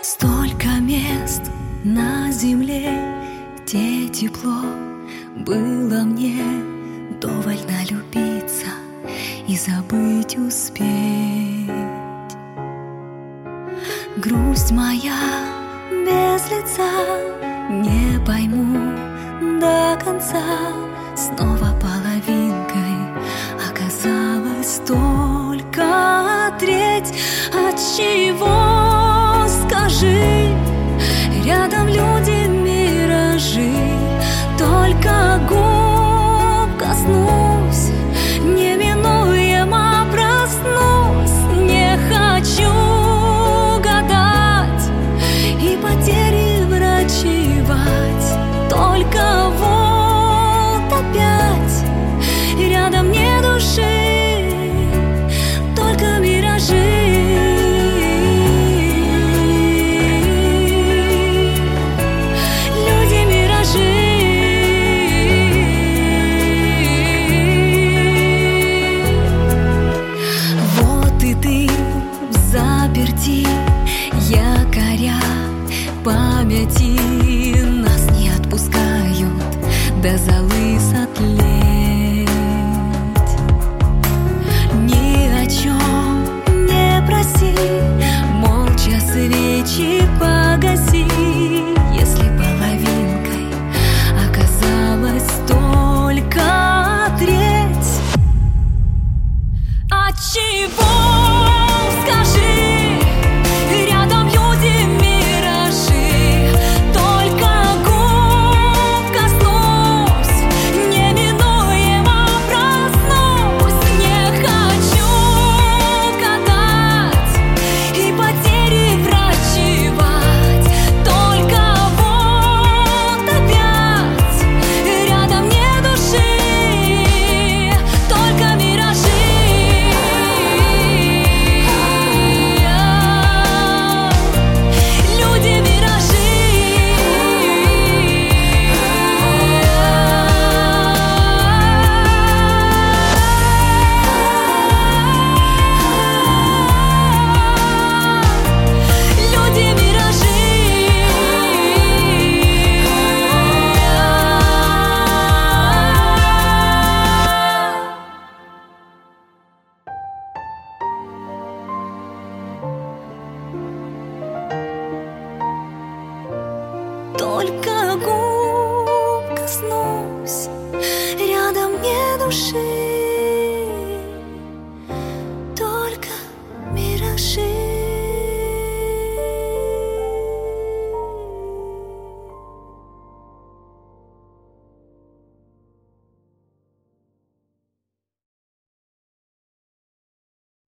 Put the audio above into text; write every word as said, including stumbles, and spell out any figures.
Столько мест на земле, где тепло было мне, довольно любиться и забыть успеть. Грусть моя без лица, не пойму до конца. Снова половинкой оказалась только треть. От чего, скажи, рядом люди, миражи. Только губ коснусь, неминуемо проснусь. Не хочу гадать и потери врачевать. Только вот опять рядом нет души, только миражи. Якоря памяти нас не отпускают до золы сотлеть. Ни о чем не проси, молча свечи погаси. Если половинкой оказалась только треть. От чего, скажи,